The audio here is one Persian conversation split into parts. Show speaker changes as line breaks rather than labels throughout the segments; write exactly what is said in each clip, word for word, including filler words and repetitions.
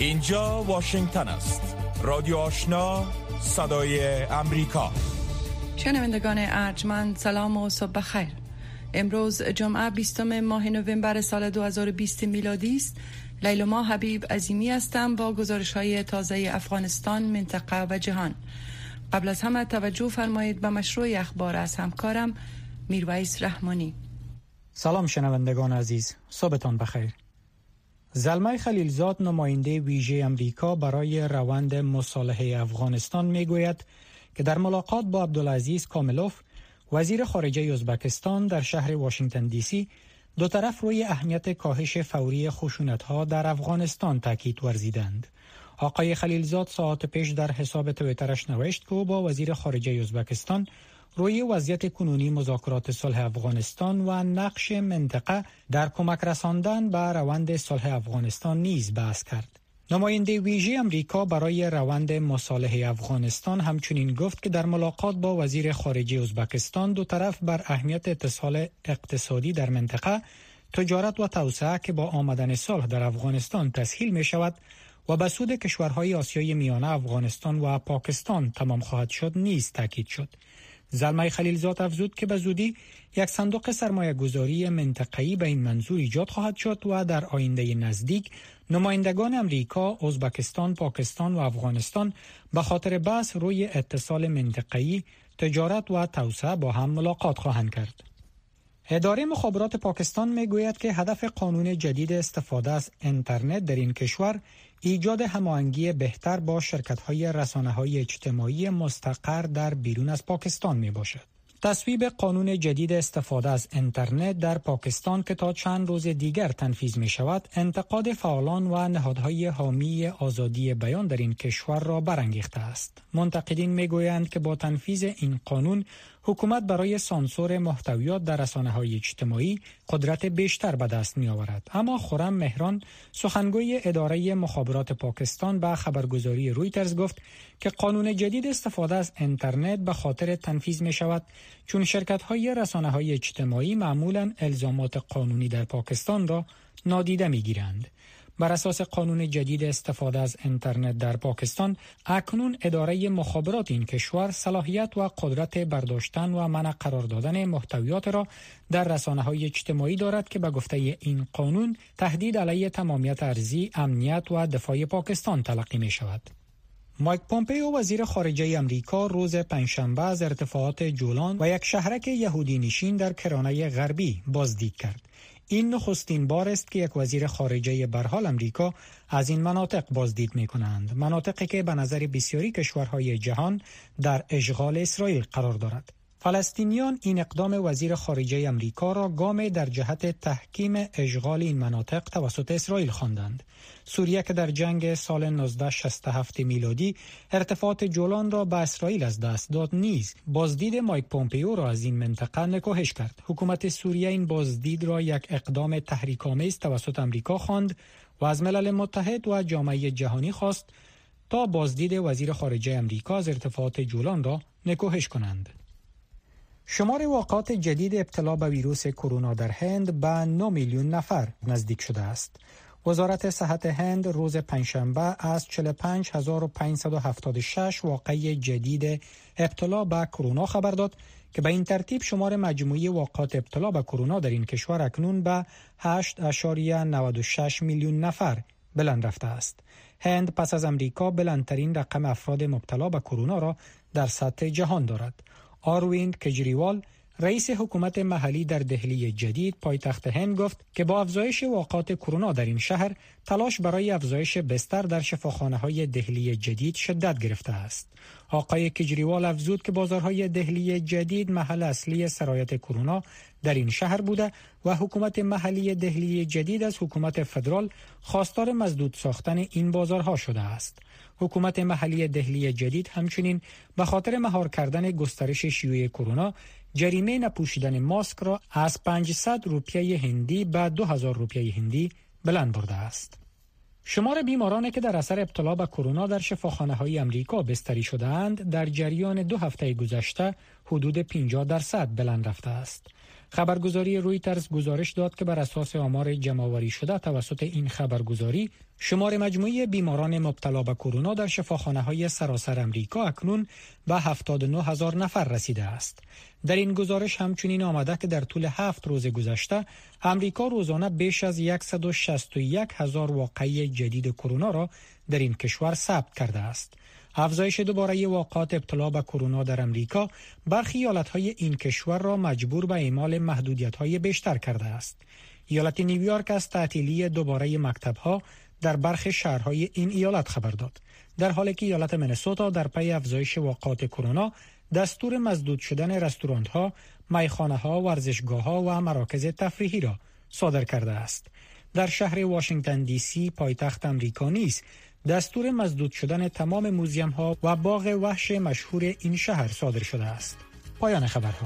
اینجا واشنگتن است. رادیو آشنا، صدای امریکا.
شنوندگان ارجمند، سلام و صبح بخیر. امروز جمعه بیستم ماه نوامبر سال دو هزار و بیست میلادی است. لیلما حبیب عظیمی هستم با گزارش‌های تازه افغانستان، منطقه و جهان. قبل از همه توجه فرمایید به مشروع اخبار از همکارم میرویس رحمانی.
سلام شنوندگان عزیز، صبحتان بخیر. زلمه خلیلزاد، نماینده ویژه امریکا برای روند مصالحه افغانستان، میگوید که در ملاقات با عبدالعزیز کاملوف، وزیر خارجه ازبکستان، در شهر واشنگتن دی سی، دو طرف روی اهمیت کاهش فوری خشونت‌ها در افغانستان تاکید ورزیدند. آقای خلیلزاد ساعت پیش در حساب توییترش نوشت که او با وزیر خارجه ازبکستان روی وضعیت کنونی مذاکرات صلح افغانستان و نقش منطقه در کمک رساندن به روند صلح افغانستان نیز بحث کرد. نماینده ویژه امریکا برای روند مصالحه افغانستان همچنین گفت که در ملاقات با وزیر خارجه ازبکستان، دو طرف بر اهمیت اتصال اقتصادی در منطقه، تجارت و توسعه که با آمدن صلح در افغانستان تسهیل می شود و به سود کشورهای آسیای میانه، افغانستان و پاکستان تمام خواهد شد نیز تاکید شد. زلمه خلیلزاد افزود که به زودی یک صندوق سرمایه گذاری منطقه‌ای به این منظور ایجاد خواهد شد و در آینده نزدیک نمایندگان امریکا، ازبکستان، پاکستان و افغانستان به خاطر بحث روی اتصال منطقه‌ای، تجارت و توسعه با هم ملاقات خواهند کرد. اداره مخابرات پاکستان میگوید که هدف قانون جدید استفاده از اینترنت در این کشور ایجاد هماهنگی بهتر با شرکت‌های رسانه‌های اجتماعی مستقر در بیرون از پاکستان میباشد. تصویب قانون جدید استفاده از اینترنت در پاکستان که تا چند روز دیگر تنفیذ می شود، انتقاد فعالان و نهادهای حامی آزادی بیان در این کشور را برانگیخته است. منتقدین می گویند که با تنفیذ این قانون، حکومت برای سانسور محتویات در رسانه‌های اجتماعی قدرت بیشتر به دست می آورد. اما خرم مهران، سخنگوی اداره مخابرات پاکستان، به خبرگزاری رویترز گفت که قانون جدید استفاده از اینترنت به خاطر تنفیذ می شود چون شرکت‌های رسانه‌های اجتماعی معمولاً الزامات قانونی در پاکستان را نادیده می‌گیرند. بر اساس قانون جدید استفاده از اینترنت در پاکستان، اکنون اداره مخابرات این کشور صلاحیت و قدرت برداشتن و منع قرار دادن محتویات را در رسانه‌های اجتماعی دارد که به گفته این قانون تهدید علیه تمامیت ارضی، امنیت و دفاع پاکستان تلقی می‌شود. مایک پومپئو، وزیر خارجه امریکا، روز پنجشنبه از ارتفاعات جولان و یک شهرک یهودی نشین در کرانه غربی بازدید کرد. این نخستین بار است که یک وزیر خارجه به هر حال امریکا از این مناطق بازدید می کنند. مناطقی که به نظر بسیاری کشورهای جهان در اشغال اسرائیل قرار دارد. فلسطینیان این اقدام وزیر خارجه امریکا را گام در جهت تحکیم اشغال این مناطق توسط اسرائیل خواندند. سوریه که در جنگ سال نوزده شصت و هفت میلادی ارتفاعات جولان را به اسرائیل از دست داد، نیز بازدید مایک پومپئو را از این منطقه نکوهش کرد. حکومت سوریه این بازدید را یک اقدام تحریک‌آمیز توسط امریکا خواند و از ملل متحد و جامعه جهانی خواست تا بازدید وزیر خارجه امریکا از ارتفاعات جولان را نکوهش کنند. شمار واقعات جدید ابتلا به ویروس کرونا در هند به نه میلیون نفر نزدیک شده است. وزارت صحت هند روز پنجشنبه از چهل و پنج هزار و پانصد و هفتاد و شش واقعه جدید ابتلا به کرونا خبر داد که به این ترتیب شمار مجموعی واقعات ابتلا به کرونا در این کشور اکنون به هشت ممیز نود و شش میلیون نفر بلند رفته است. هند پس از امریکا بلندترین رقم افراد مبتلا به کرونا را در سطح جهان دارد. آرویند کجریوال، رئیس حکومت محلی در دهلی جدید پایتخت هند، گفت که با افزایش واقعات کرونا در این شهر، تلاش برای افزایش بستر در شفاخانه‌های دهلی جدید شدت گرفته است. آقای کجریوال افزود که بازارهای دهلی جدید محل اصلی سرایت کرونا در این شهر بوده و حکومت محلی دهلی جدید از حکومت فدرال خواستار مسدود ساختن این بازارها شده است. حکومت محلی دهلی جدید همچنین به خاطر مهار کردن گسترش شیوع کرونا، جریمه نپوشیدن ماسک را از پانصد روپیه هندی به دو هزار روپیه هندی بلند برده است. شمار بیمارانی که در اثر ابتلا به کرونا در شفاخانه‌های امریکا بستری شده‌اند در جریان دو هفته گذشته حدود پنجاه درصد بلند رفته است. خبرگزاری رویترز گزارش داد که بر اساس آمار جمع‌آوری شده توسط این خبرگزاری، شمار مجموعی بیماران مبتلا به کرونا در شفاخانه‌های سراسر امریکا اکنون به هفتاد و نه هزار نفر رسیده است. در این گزارش همچنین آمده که در طول هفت روز گذشته امریکا روزانه بیش از صد و شصت و یک هزار واقعه جدید کرونا را در این کشور ثبت کرده است. افزایش دوباره واقعات ابتلا به کرونا در امریکا برخی ایالت‌های این کشور را مجبور به اعمال محدودیت‌های بیشتر کرده است. ایالت نیویورک از تعطیلی دوباره مکتب‌ها در برخی شهرهای این ایالت خبر داد، در حالی که ایالت منیسوتا در پی افزایش واقعات کرونا دستور مسدود شدن رستوران‌ها، میخانه‌ها، ورزشگاه‌ها و مراکز تفریحی را صادر کرده است. در شهر واشنگتن دی سی پایتخت امریکا نیز دستور مسدود شدن تمام موزیم‌ها و باغ وحش مشهور این شهر صادر شده است. پایان خبرها.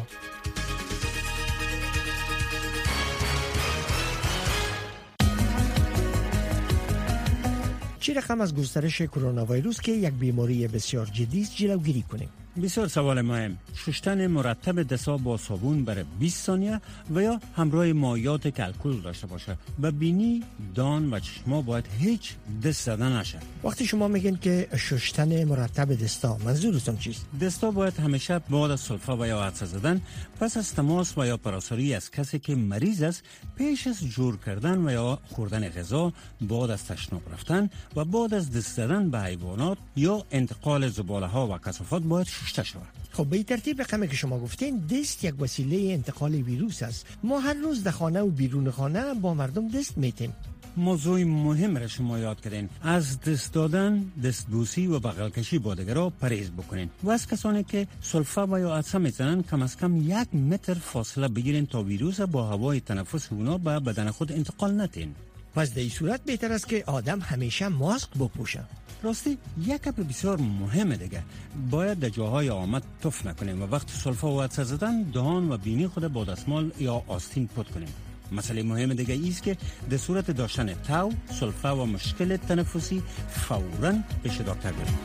چه رقم از گسترش کرونا ویروس که یک بیماری بسیار جدی است جلوگیری کنیم؟
بسیار سوال مهم. شستن مرتب دست‌ها با صابون برای بیست ثانیه و یا همراه مایعات که الکل داشته باشه. به بینی، دان و چشما باید هیچ دست زدن نشه.
وقتی شما میگین که شستن مرتب دستا، منظورتون چیست؟
دستا باید همیشه بعد از سلفه و یا عطسه زدن، پس از تماس و یا پراساری از کسی که مریض است، پیش از جور کردن و یا خوردن غذا، بعد از تشناب رفتن و بعد از دست زدن به حیوانات یا انتقال زباله ها و کثافات باید شسته شود.
خب به ترتیب رقمی که شما گفتین، دست یک وسیله انتقال ویروس است. ما هر روز در خانه و بیرون خانه با مردم دست میتیم.
موضوع مهم را شما یاد کردین. از دست دادن، دستبوسی و بغل کشی با دیگران پرهیز بکنین و از کسانی که سلفه و یا عطسه میزنن کم از کم یک متر فاصله بگیرین تا ویروس با هوای تنفس اونا به بدن خود انتقال ندین.
پس در این صورت بهتر است که آدم همیشه ماسک بپوشه.
راستی یک کپ بسیار مهمه دیگه، باید در جاهای آمد تف نکنیم و وقت سلفه و عطسه زدن دهان و بینی خود با دستمال یا آستین پاک کنیم. مسئله مهم دیگه ایست که در صورت داشتن تاو، سلفه و مشکل تنفسی فوراً پیش دکتر برید.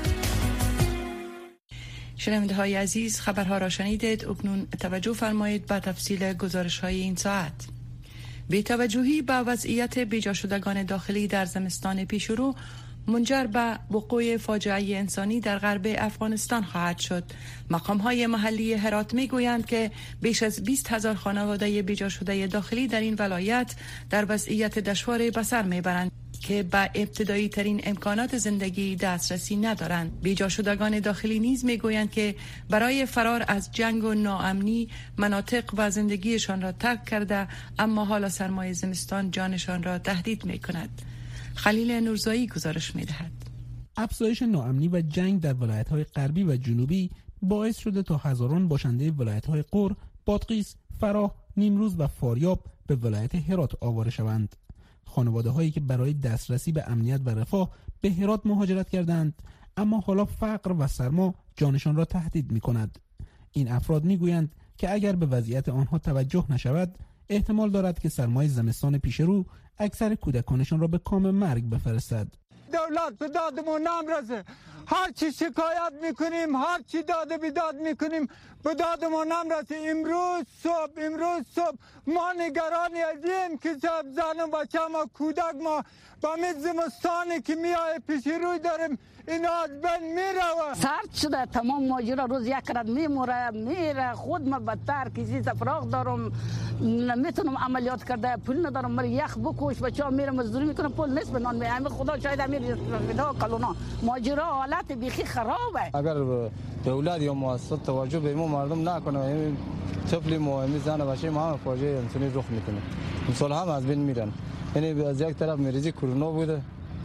شنونده های عزیز، خبرها را شنیدید. اکنون توجه فرمایید به تفصیل گزارش های این ساعت. بی توجهی به وضعیت بیجا شدگان داخلی در زمستان پیشرو منجر به وقوع فاجعه انسانی در غرب افغانستان خواهد شد. مقام‌های محلی هرات می‌گویند که بیش از بیست هزار خانواده بیجا شده داخلی در این ولایت در وضعیت دشوار به سر می‌برند که به ابتدایی ترین امکانات زندگی دسترسی ندارند. بیجا شدگان داخلی نیز می‌گویند که برای فرار از جنگ و ناامنی مناطق و زندگیشان را ترک کرده، اما حالا سرمای زمستان جانشان را تهدید می‌کند. خلیل نورزایی گزارش می‌دهد.
افزایش ناامنی و جنگ در ولایت‌های غربی و جنوبی باعث شده تا هزاران باشنده ولایت‌های غور، بادغیس، فراه، نیمروز و فاریاب به ولایت هرات آواره شوند. خانواده‌هایی که برای دسترسی به امنیت و رفاه به هرات مهاجرت کردند، اما حالا فقر و سرما جانشان را تهدید می‌کند. این افراد می‌گویند که اگر به وضعیت آنها توجه نشود، احتمال دارد که سرمای زمستان پیش رو اکثر کودکانشان را به کام مرگ بفرستد.
دولت به دادمون نمیرسه. هر چی شکایت میکنیم، هر چی داده بیداد میکنیم، به دادمون نمیرسه. امروز صبح امروز صبح ما نگرانی هستیم که زن و بچه ما، کودک ما با می زمستانی که میای پیش روی داریم اینا از بین میره.
سرد شده تمام ماجرا، روز یک رد میموره میره. خود ما بدتر کسی فراغ دارم، نمیتونم عملیات کرده، پول ندارم، مر یخ بکش بچه‌ها میره مزدوری میکنه، پول نیست به نان میامه. خدا شاید امیر ودا کلونا ماجرا حالت بیخی خرابه.
اگر دولت یا مؤسسات توجه به ما مردم نکنه، این طفل ما میزنه باشه ما هم فاجعه انسانی رخ میکنه. مثلا هم از بین میرن. یعنی از یک طرف مریضی کرونا بوده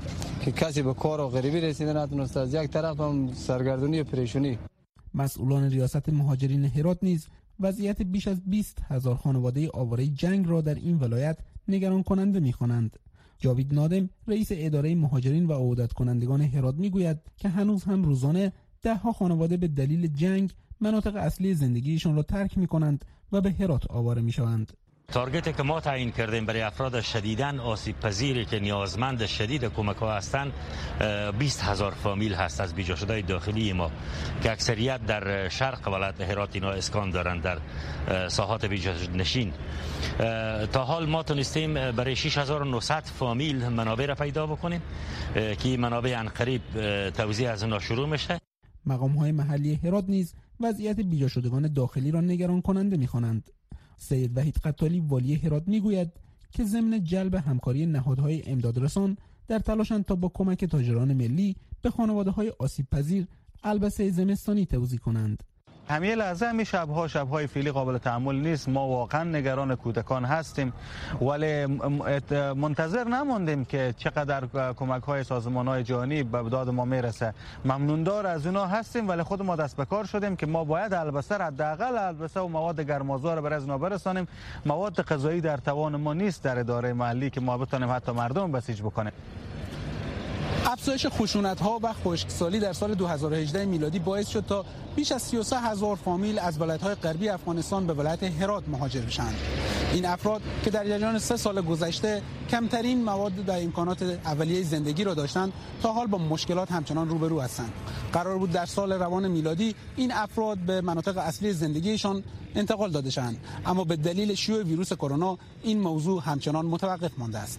که کسی به کار و غریبی رسیده نتونسته، از یک طرف هم سرگردونی و پریشانی.
مسئولان ریاست مهاجرین هرات نیز وضعیت بیش از بیست هزار خانواده آواره جنگ را در این ولایت نگران کننده می‌خوانند. جاوید نادم، رئیس اداره مهاجرین و عودت کنندگان هرات میگوید که هنوز هم روزانه ده ها خانواده به دلیل جنگ مناطق اصلی زندگیشان را ترک می‌کنند و به هرات آواره می‌شوند.
تارگتی که ما تعیین کردیم برای افراد شدیداً آسیب پذیری که نیازمند شدید کمک ها هستند بیست هزار فامیل هست از بیجا شده داخلی ما که اکثریت در شرق ولایت هرات اینا اسکان دارند در ساحات بیجا نشین. تا حال ما تونستیم برای شش هزار و نهصد فامیل منابع را پیدا بکنیم که منابع عنقریب توزیع از اونها شروع میشه.
مقام های محلی هرات نیز وضعیت بیجا شدگان داخلی را نگران کننده می‌خوانند. سید وحید قتالی والی هرات میگوید که ضمن جلب همکاری نهادهای امدادرسان در تلاشند تا با کمک تاجران ملی به خانواده‌های آسیب پذیر البسه زمستانی توزیع کنند.
همه لحظه همی شبها شبهای فعلی قابل تحمل نیست. ما واقعا نگران کودکان هستیم ولی منتظر نموندیم که چقدر کمک های سازمان های جهانی به داد ما میرسه. ممنوندار از اونا هستیم ولی خود ما دست به کار شدیم که ما باید البسه حداقل البسه و مواد گرمازدار رو برای از اونا برسانیم. مواد غذایی در توان ما نیست در اداره محلی که ما بتونیم حتی مردم بسیج بکنیم.
افزایش خشونت‌ها و خشکسالی در سال دو هزار و هجده میلادی باعث شد تا بیش از سی و سه هزار فامیل از ولایت‌های غربی افغانستان به ولایت هرات مهاجر بشند. این افراد که در جریان سه سال گذشته کمترین مواد و امکانات اولیه زندگی را داشتند، تا حال با مشکلات همچنان روبرو هستند. قرار بود در سال روان میلادی این افراد به مناطق اصلی زندگیشان انتقال داده شوند، اما به دلیل شیوع ویروس کرونا این موضوع همچنان متوقف مانده است.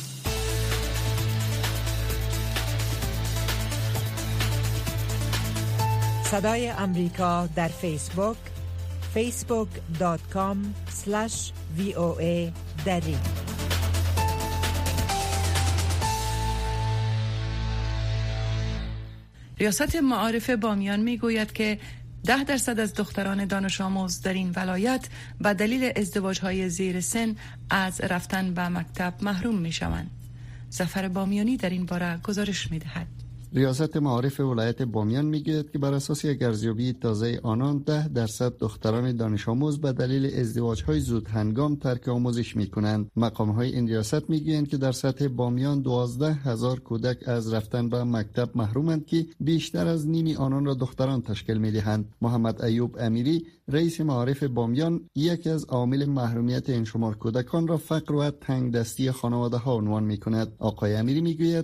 صدای امریکا در فیسبوک فیسبوک دات کام اسلش وی او ای دری.
ریاست معارف بامیان می گوید که ده درصد از دختران دانش آموز در این ولایت به دلیل ازدواج‌های زیر سن از رفتن به مکتب محروم می شوند. ظفر بامیانی در این باره گزارش می دهد.
ریاست معارف ولایت بامیان میگوید که بر اساس یک ارزیابی تازه آنان ده درصد دختران دانش آموز به دلیل ازدواج‌های زود هنگام ترک آموزش میکنند. مقام‌های این ریاست میگویند که در سطح بامیان دوازده هزار کودک از رفتن به مکتب محرومند که بیشتر از نیمی آنان را دختران تشکیل میدهند. محمد ایوب امیری رئیس معارف بامیان یکی از عوامل محرومیت این شمار کودکان را فقر و تنگ دستی خانواده ها عنوان میکند. آقای امیری میگوید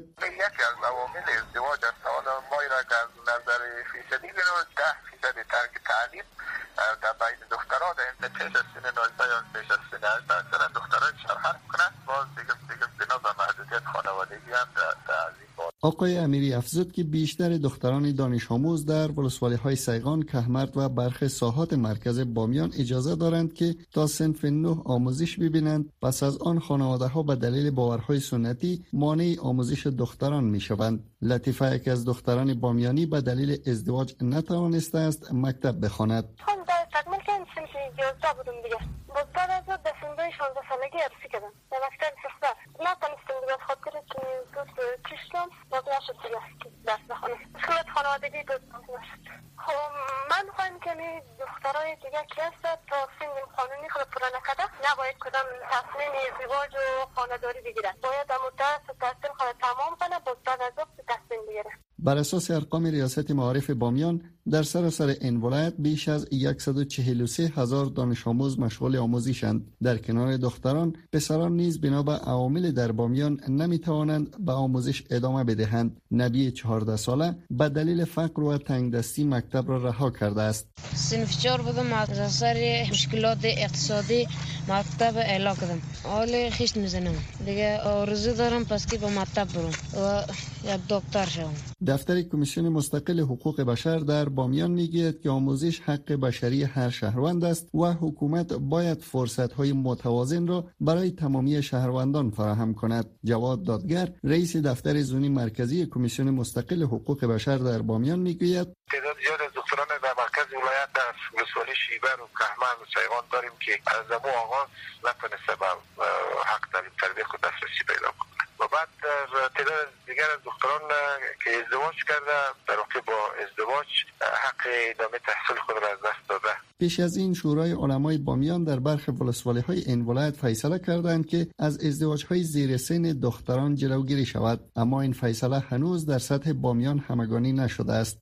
ازدواج است. حالا ما را که از نظر فیصدی بینیم ده فیصد ترک تعلیم در بین دخترها در این پیش از سن نوزده یا پیش از سن هشت اکثرا دخترها شرحت کنند. باز دیگه دیگه بنا به محدودیت خانوادگی هم در این بار.
آقای امیری افزود که بیشتر دختران دانش آموز در ولسوالی های سیغان، کهمرد و برخی ساحات مرکز بامیان اجازه دارند که تا صنف نه آموزش ببینند. پس از آن خانواده ها به دلیل باورهای سنتی مانع آموزش دختران می شوند. لطیفه یک از دختران بامیانی به دلیل ازدواج نتوانسته است مکتب بخواند.
تکمیل کردم صنف یازده بودم دیگه. باز بعد از اون به سن شانزده سالگی عروسی کردم در مکتب دختر. نتونستم دیگه از خاطر که دوست کشتم باز نشد دیگه درس بخونم. مشکلات خانوادگی بود نشد. خب من خواهیم که می دخترای دیگه که هست تا سن قانونی خود پورا نکرده نباید کدام تصمیم ازدواج و خانه‌داری بگیرن. باید در مدت تحصیل خود تمام کنه باز بعد از اون تصمیم بگیره.
بر اساس ارقام ریاست معارف بامیان در سراسر این ولایت بیش از صد و چهل و سه هزار دانش آموز مشغول آموزشند. در کنار دختران، پسران نیز بنا به عوامل در بامیان نمی توانند به آموزش ادامه بدهند. نبی چهارده ساله به دلیل فقر و تنگدستی مکتب را رها کرده است.
صنف چهار بودم، از اثر مشکلات اقتصادی مکتب اعلام کردم. حالا خیش میزنم دیگه، آرزو دارم پس که به مکتب برم و یک دکتر شوم.
دفتر کمیسیون مستقل حقوق بشر در بامیان میگوید که آموزش حق بشری هر شهروند است و حکومت باید فرصت‌های متوازن را برای تمامی شهروندان فراهم کند. جواد دادگر رئیس دفتر زونی مرکزی کمیسیون مستقل حقوق بشر در بامیان میگوید
تعداد زیاد از دختران در مرکز ولایت در ولسوالی شیبر و کهمرد و سیغان داریم که از زمو آغاز نتونسته به حق تعلیم تربیت خود دسترسی پیدا کنند. و بعد تعداد دیگر از دختران که ازدواج کرده در واقع با ازدواج حق ادامه تحصیل خود را از دست داده.
پیش از این شورای علمای بامیان در برخی ولسوالی‌های این ولایت فیصله کردند که از ازدواج‌های زیر سن دختران جلوگیری شود، اما این فیصله هنوز در سطح بامیان همگانی نشده است.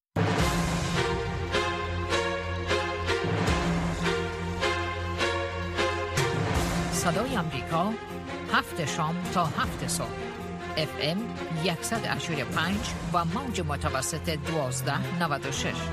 صدای آمریکا، هفت شام تا هفت صبح. اف ام صد و هشتاد و پنج و موج متوسط دوازده نود و شش.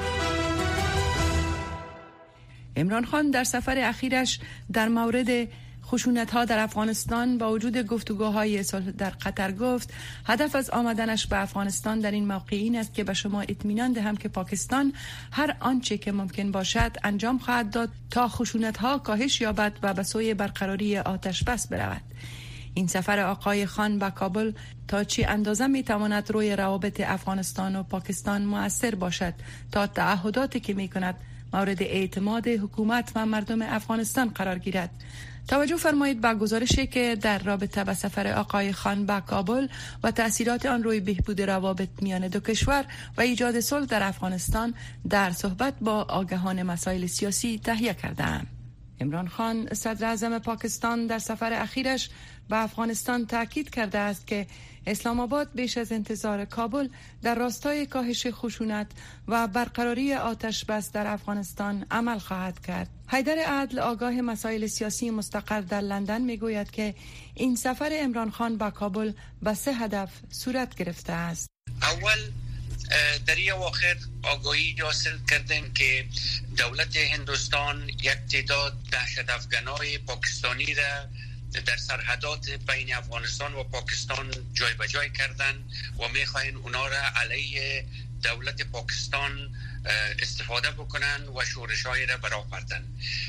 عمران خان در سفر اخیرش در مورد خشونت‌ها در افغانستان با وجود گفتگوهای صلح در قطر گفت هدف از آمدنش به افغانستان در این موقع این است که به شما اطمینان دهم که پاکستان هر آنچه که ممکن باشد انجام خواهد داد تا خشونت‌ها کاهش یابد و به سوی برقراری آتش بس برود. این سفر آقای خان به کابل تا چی اندازه می تواند روی روابط افغانستان و پاکستان مؤثر باشد تا تعهداتی که می کند مورد اعتماد حکومت و مردم افغانستان قرار گیرد. توجه فرمایید به گزارشی که در رابطه با سفر آقای خان به کابل و تأثیرات آن روی بهبود روابط میان دو کشور و ایجاد صلح در افغانستان در صحبت با آگاهان مسائل سیاسی تهیه کرده‌ام. عمران خان صدر اعظم پاکستان در سفر اخیرش به افغانستان تاکید کرده است که اسلام آباد بیش از انتظار کابل در راستای کاهش خشونت و برقراری آتش بس در افغانستان عمل خواهد کرد. حیدر عدل آگاه مسائل سیاسی مستقر در لندن میگوید که این سفر عمران خان به کابل به سه هدف صورت گرفته است.
اول در این اواخر آگاهی حاصل کردن که دولت هندوستان یک تعداد دهشت افغانای پاکستانی را در سرحدات بین افغانستان و پاکستان جای به جای کردن و میخواین اونا را علیه دولت پاکستان استفاده بکنن و شورش‌های را برآوردن.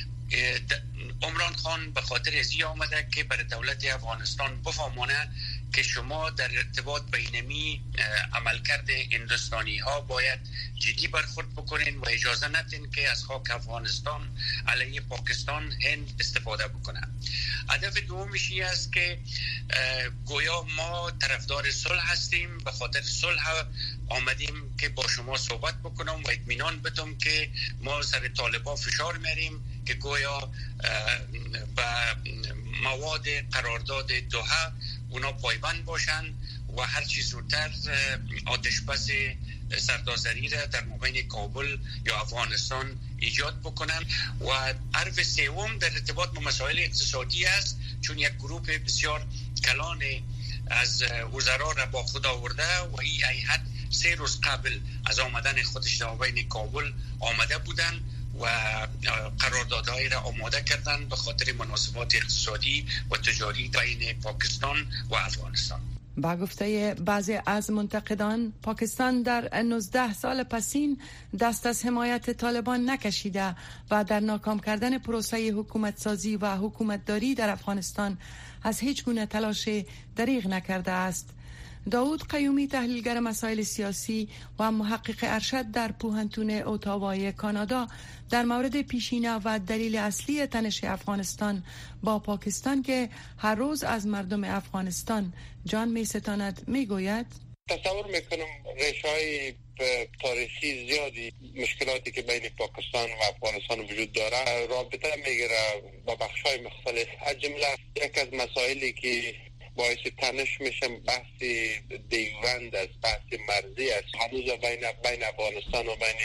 عمران خان به خاطر ازی آمده که برای دولت افغانستان بفهمونه که شما در ارتباط بینمی عملکرد هندوستانی ها باید جدی برخورد بکنین و اجازه ندین که از خاک افغانستان علیه پاکستان هند استفاده بکنه. هدف دومش این است که گویا ما طرفدار صلح هستیم، به خاطر صلح آمدیم که با شما صحبت بکنم و اطمینان بدم که ما سر طالبان فشار میاریم که گویا به مواد قرارداد دوحه اونا پایبند باشن و هر چیز زودتر آتش بس سرتاسری را در مابین کابل یا افغانستان ایجاد بکنن. و حرف سوم در ارتباط با مسائل اقتصادی است، چون یک گروه بسیار کلان از وزرا را با خود آورده و این هیئت سه روز قبل از آمدن خودش در مابین کابل آمده بودن و قراردادهای را آماده کردن به خاطر مناسبات اقتصادی و تجاری بین پاکستان و افغانستان.
با گفته بعضی از منتقدان، پاکستان در نوزده سال پسین دست از حمایت طالبان نکشیده و در ناکام کردن پروسه حکومت سازی و حکومت داری در افغانستان از هیچ گونه تلاش دریغ نکرده است. داود قیومی، تحلیلگر مسائل سیاسی و محقق ارشد در پوهنتون اوتاوای کانادا، در مورد پیشینه و دلیل اصلی تنش افغانستان با پاکستان که هر روز از مردم افغانستان جان می ستاند می گوید:
تصور میکنم ریشه‌های تاریخی زیادی مشکلاتی که بین پاکستان و افغانستان وجود داره رابطه میگیره با بخش‌های مختلف. از جمله یک از مسائلی که باعث تنش میشه بحث دیوند است، بحث مرزی است. هنوز بین بین افغانستان و بین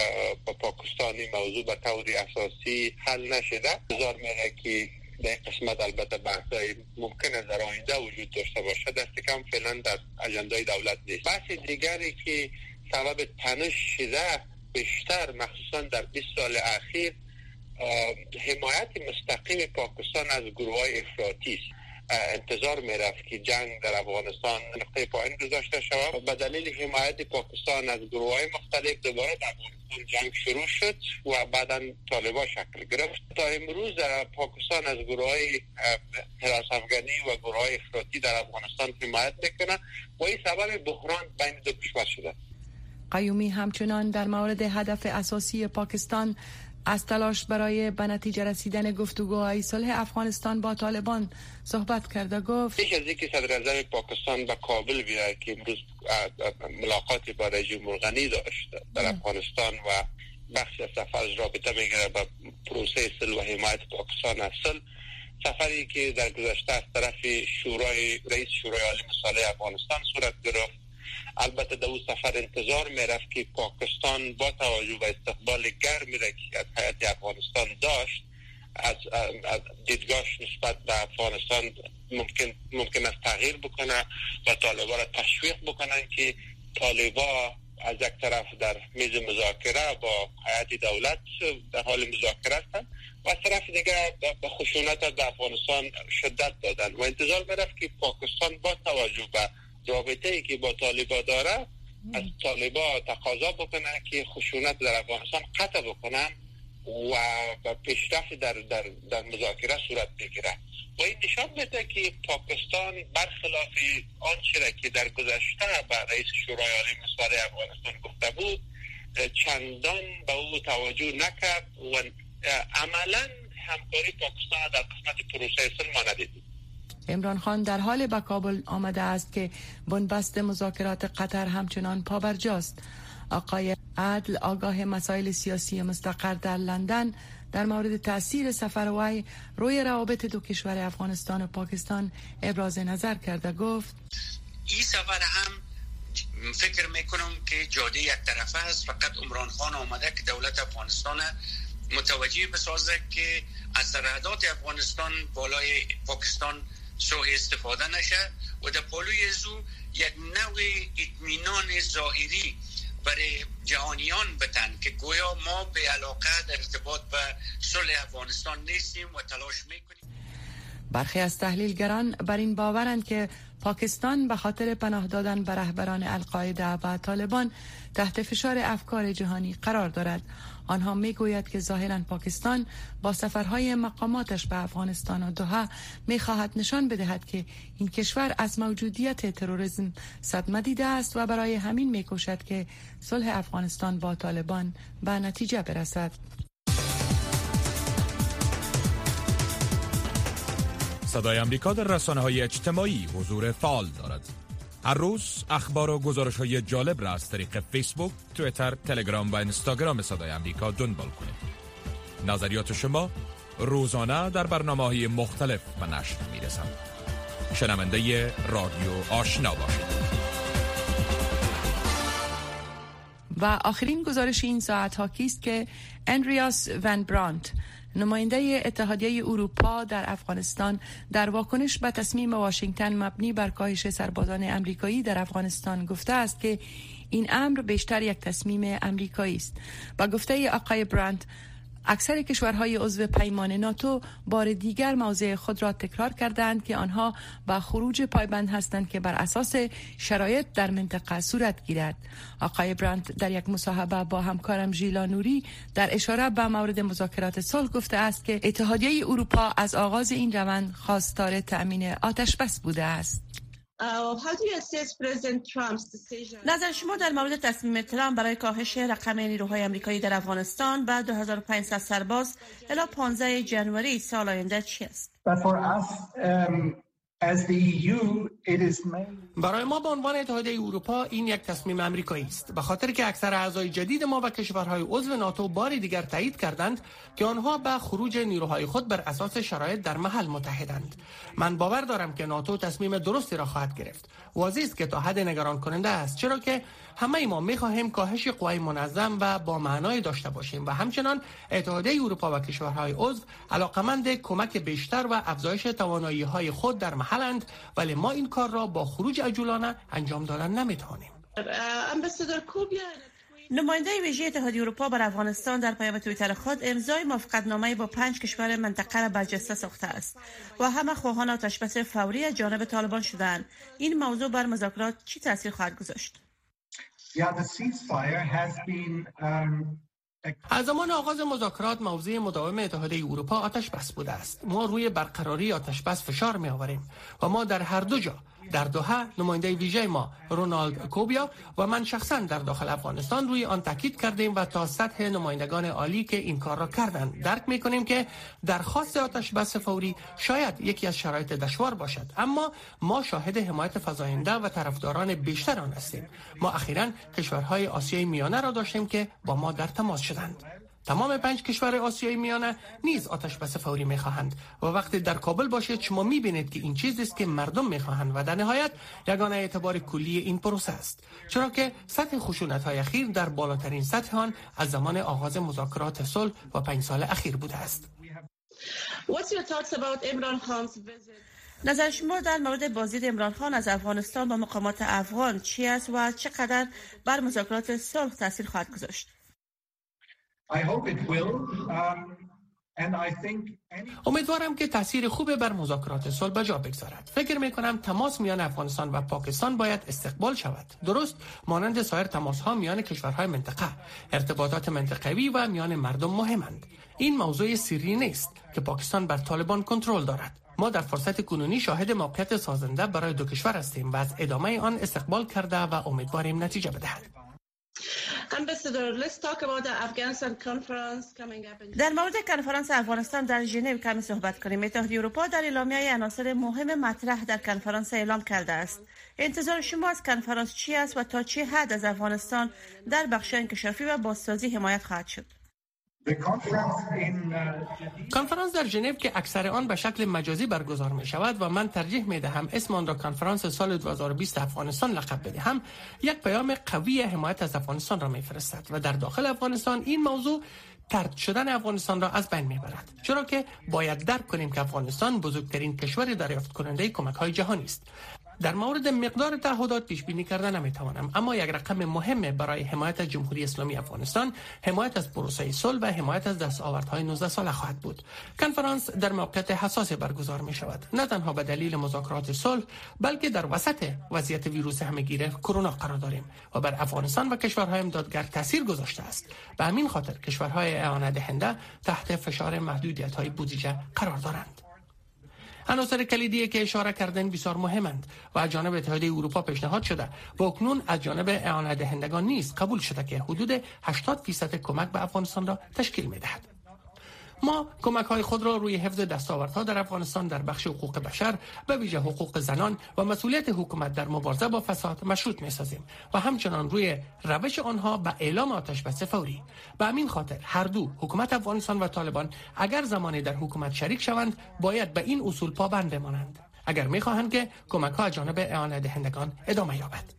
پاکستانی موضوع به طور اساسی حل نشده. انتظار میره که در قسمت البته بحثای ممکنه در آینده وجود داشته باشه، دست کم فعلا در اجندای دولت نیست. بحث دیگری که سبب تنش شده بیشتر مخصوصا در بیست سال اخیر حمایت مستقیم پاکستان از گروه‌های افراطی است. انتظار میرفت که جنگ در افغانستان نقطه پایان گذاشته شود. به دلیل حمایت پاکستان از گروه‌های مختلف دوباره در افغانستان جنگ شروع شد و بعداً طالبان شکل گرفت. تا امروز پاکستان از گروه‌های حراس افغانی و گروه‌های افراطی در افغانستان حمایت میکنه و این سبب بحران بین دو کشور شده.
قیومی همچنان در مورد هدف اساسی پاکستان از تلاش برای به نتیجه رسیدن گفتگوهای صلح افغانستان با طالبان صحبت کرده. گفت
پیش از اینکه صدر اعظم پاکستان به کابل بیاید که امروز ملاقاتی با رئیس جمهور غنی داشت در افغانستان و بخش از سفر رابطه میگیره با پروسه صلح و حمایت پاکستان از صلح، سفری که در گذشته از طرف شورای رئیس شورای عالی مصالح افغانستان صورت گرفت. البته در اون سفر انتظار میرفت که پاکستان با توجه به استقبال گرمی را که از هیئت افغانستان داشت از, از دیدگاهش نسبت به افغانستان ممکن ممکن است تغییر بکنه و طالبان را تشویق بکنن که طالبان از یک طرف در میز مذاکره با هیئت دولت در حال مذاکره هستند و از طرف دیگر به خشونت در افغانستان شدت دادن و انتظار میرفت که پاکستان با توجه به رابطه‌ای که با طالبان داره از طالبان تقاضا بکنه که خشونت در افغانستان قطع بکنن و پیشرفت در در در مذاکره صورت بگیره و این نشان میده که پاکستان برخلاف آنچه را که در گذشته به رئیس شورای عالی مصالح افغانستان گفته بود چندان به او توجه نکرد و عملا همکاری پاکستان در قسمت پروسه صلح ما ندید.
عمران خان در حال به کابل آمده است که بنبست مذاکرات قطر همچنان پابرجاست. آقای عدل آگاه مسائل سیاسی مستقر در لندن در مورد تأثیر سفر وی روی روابط دو کشور افغانستان و پاکستان ابراز نظر کرده. گفت
این سفر هم فکر میکنم که جاده یک طرفه است. فقط عمران خان آمده که دولت افغانستان متوجه بسازه که از سرحدات افغانستان بالای پاکستان سوء استفاده نشه و در پالوی زو یک نوع اطمینان ظاهری برای جهانیان بتن که گویا ما به علاقه در ارتباط به صلح افغانستان نیستیم و تلاش میکنیم.
برخی از تحلیلگران بر این باورند که پاکستان به خاطر پناه دادن به رهبران القاعده و طالبان تحت فشار افکار جهانی قرار دارد. آنها میگوید که ظاهرا پاکستان با سفرهای مقاماتش به افغانستان و دوحه میخواهد نشان بدهد که این کشور از موجودیت تروریسم صدمه دیده است و برای همین میکوشد که صلح افغانستان با طالبان به نتیجه برسد.
صدای امریکا در رسانه‌های اجتماعی حضور فعال دارد. هر روز اخبار و گزارش‌های جالب را از طریق فیسبوک، توییتر، تلگرام و اینستاگرام صدای امریکا دنبال کنید. نظریات شما روزانه در برنامه‌های مختلف به نشر می‌رسند. شنونده رادیو آشنا باشید.
و آخرین گزارش این ساعت ها کیست که اندریاس ون برانت، نماینده اتحادیه اروپا در افغانستان، در واکنش به تصمیم واشنگتن مبنی بر کاهش سربازان امریکایی در افغانستان گفته است که این امر بیشتر یک تصمیم امریکایی است. با گفته آقای برانت، اکثر کشورهای عضو پیمان ناتو بار دیگر موضع خود را تکرار کردند که آنها با خروج پایبند هستند که بر اساس شرایط در منطقه صورت گیرد. آقای برانت در یک مصاحبه با همکارم ژیلا نوری در اشاره به مورد مذاکرات صلح گفته است که اتحادیه اروپا از آغاز این روند خواستار تأمین آتش بس بوده است.
نظر شما در مورد تصمیم ترامپ برای کاهش رقم نیروهای آمریکایی در افغانستان به دو هزار و پانصد سرباز الی پانزده ژانویه سال آینده چی است؟
برای ما به عنوان اتحادیه اروپا این یک تصمیم آمریکایی است، به خاطر که اکثر اعضای جدید ما و کشورهای عضو ناتو بار دیگر تایید کردند که آنها به خروج نیروهای خود بر اساس شرایط در محل متحدند. من باور دارم که ناتو تصمیم درستی را خواهد گرفت. واضح است که تا حد نگران کننده است، چرا که همه ما می‌خواهیم کاهش قوای منظم و با معنای داشته باشیم و همچنان اتحادیه اروپا و کشورهای عضو علاقمند کمک بیشتر و افزایش توانایی‌های خود در محلند، ولی ما این کار را با خروج عجولانه انجام دادن نمی‌توانیم.
نماینده ویژه اتحادیه اروپا بر افغانستان در پیام توییتر خود امضای موافقتنامه با پنج کشور منطقه را برجسته ساخته است و همه خواهان آتش‌بس فوری از جانب طالبان شدند. این موضوع بر مذاکرات چی تاثیر خواهد گذاشت؟
از زمان آغاز مذاکرات موضوع مداوم اتحادیه اروپا آتش بس بوده است. ما روی برقراری آتش بس فشار می آوریم و ما در هر دو جا، در دوحه نماینده ویژه ما رونالد کوبیا و من شخصا در داخل افغانستان روی آن تاکید کردیم و تا سطح نمایندگان عالی که این کار را کردند درک می کنیم که درخواست آتش بس فوری شاید یکی از شرایط دشوار باشد، اما ما شاهد حمایت فزاینده و طرفداران بیشتر آن هستیم. ما اخیراً کشورهای آسیای میانه را داشتیم که با ما در تماس شدند. تمام پنج کشور آسیای میانه نیز آتش بس فوری می‌خواهند و وقتی در کابل باشید شما می‌بینید که این چیزی است که مردم می‌خواهند و در نهایت یگانه اعتبار کلی این پروسه است، چرا که سطح خشونت‌های اخیر در بالاترین سطح آن از زمان آغاز مذاکرات صلح و پنج سال اخیر بوده است.
نظر شما در مورد بازدید عمران خان از افغانستان با مقامات افغان چی است و چقدر بر مذاکرات صلح تاثیر خواهد گذاشت؟
امیدوارم که تاثیر خوب بر مذاکرات صلح به جا بگذارد. فکر می کنم تماس میان افغانستان و پاکستان باید استقبال شود. درست مانند سایر تماس ها میان کشورهای منطقه، ارتباطات منطقوی و میان مردم مهمند. این موضوع سری نیست که پاکستان بر طالبان کنترل دارد. ما در فرصت کنونی شاهد موقعیت سازنده برای دو کشور هستیم و از ادامه آن استقبال کرده و امیدواریم نتیجه بدهد.
در مورد کنفرانس افغانستان در ژنو کمی صحبت کنیم. اتحادیه اروپا در اعلامیه عناصر مهم مطرح در کنفرانس اعلام کرده است. انتظار شما از کنفرانس چی است و تا چه حد از افغانستان در بخش انکشافی و بازسازی حمایت خواهد شد؟
کنفرانس در ژنو که اکثر آن به شکل مجازی برگزار می شود و من ترجیح می دهم اسم آن را کنفرانس سال دو هزار و بیست افغانستان لقب بدهم، یک پیام قوی حمایت از افغانستان را می فرستد و در داخل افغانستان این موضوع طرد شدن افغانستان را از بین می برد، چرا که باید درک کنیم که افغانستان بزرگترین کشور دریافت کننده کمک های جهانی است. در مورد مقدار تعهدات پیش بینی کردن نمیتوانم، اما یک رقم مهم برای حمایت از جمهوری اسلامی افغانستان حمایت از پروسه صلح و حمایت از دستاوردهای نوزده ساله خواهد بود. کنفرانس در موقعیت حساس برگزار می شود، نه تنها به دلیل مذاکرات صلح بلکه در وسط وضعیت ویروس همهگیر کرونا قرار داریم و بر افغانستان و کشورهای امدادگر تاثیر گذاشته است. به همین خاطر کشورهای اعانه دهنده تحت فشار محدودیت‌های بودجه قرار دارند. عناصر کلیدی که اشاره کردن بسیار مهمند و از جانب اتحادیه اروپا پیشنهاد شده و اکنون از جانب اعانه دهندگان نیز قبول شده که حدود هشتاد درصد کمک به افغانستان را تشکیل می‌دهد. ما کمک های خود را روی حفظ دستاوردها در افغانستان در بخش حقوق بشر، به ویژه حقوق زنان و مسئولیت حکومت در مبارزه با فساد مشروط می‌سازیم و همچنان روی روش آنها به اعلام آتش بس فوری. به همین خاطر هر دو، حکومت افغانستان و طالبان، اگر زمانی در حکومت شریک شوند باید به این اصول پابند بمانند اگر می‌خواهند که کمک ها از جانب اعانه دهندگان ادامه یابد.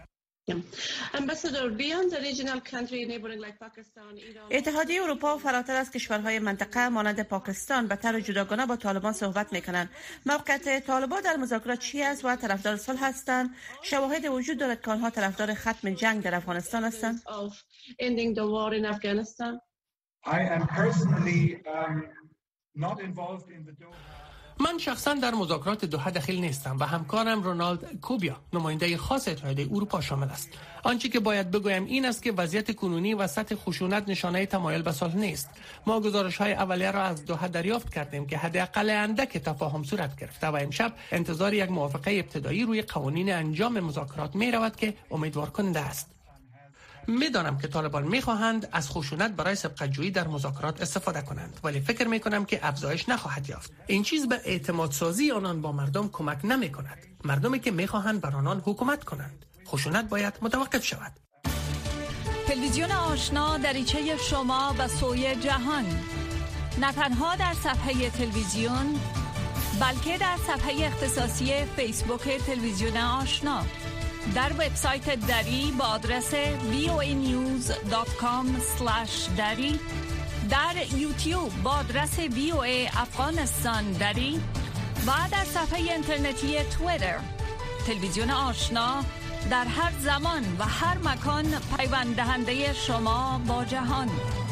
اتحادیه اروپا فراتر از کشورهای منطقه مانند پاکستان به طور جداگانه با طالبان صحبت میکنند. موقعیت طالبان در مذاکرات چی است و طرفدار صلح هستند؟ شواهد وجود دارد که آنها طرفدار ختم جنگ در افغانستان هستند؟
من شخصا در مذاکرات دوحه دخیل نیستم و همکارم رونالد کوبیا، نماینده خاص اتحادیه اروپا، شامل است. آنچه که باید بگویم این است که وضعیت کنونی و سطح خشونت نشانه تمایل به صلح نیست. ما گزارش‌های اولیه را از دوحه دریافت کردیم که حداقل اندک تفاهم صورت گرفته و امشب انتظار یک موافقه ابتدایی روی قوانین انجام مذاکرات می رود که امیدوار کننده است. میدانم که طالبان میخواهند از خشونت برای سبقت‌جویی در مذاکرات استفاده کنند، ولی فکر میکنم که افزایش نخواهد یافت. این چیز به اعتماد سازی آنان با مردم کمک نمی کند. مردمی که میخواهند بر آنان حکومت کنند. خشونت باید متوقف شود.
تلویزیون آشنا دریچه شما و سوی جهان، نه تنها در صفحه تلویزیون بلکه در صفحه اختصاصی فیسبوک تلویزیون آشنا، در وبسایت دری با آدرس وی او ای نیوز دات کام اسلش دری، در یوتیوب با آدرس وی او ای افغانستان دری و در صفحه اینترنتی توییتر. تلویزیون آشنا در هر زمان و هر مکان پیوند دهنده شما با جهان.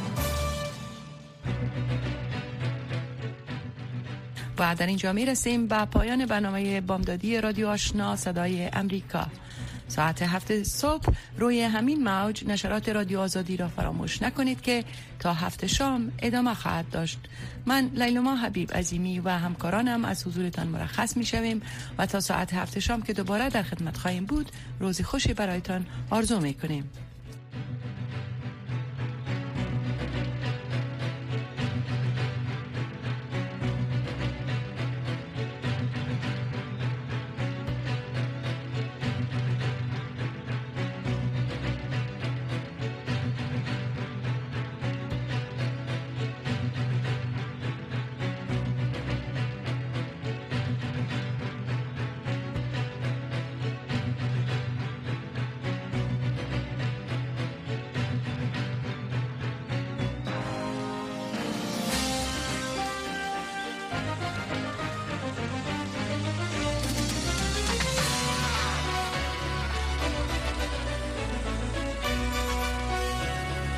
و در اینجا می رسیم به پایان برنامه بامدادی رادیو آشنا صدای امریکا. ساعت هفت صبح روی همین موج نشرات رادیو آزادی را فراموش نکنید که تا هفت شام ادامه خواهد داشت. من لیلما حبیب عظیمی و همکارانم از حضورتان مرخص می شویم و تا ساعت هفت شام که دوباره در خدمت خواهیم بود، روزی خوشی برایتان آرزو می کنیم.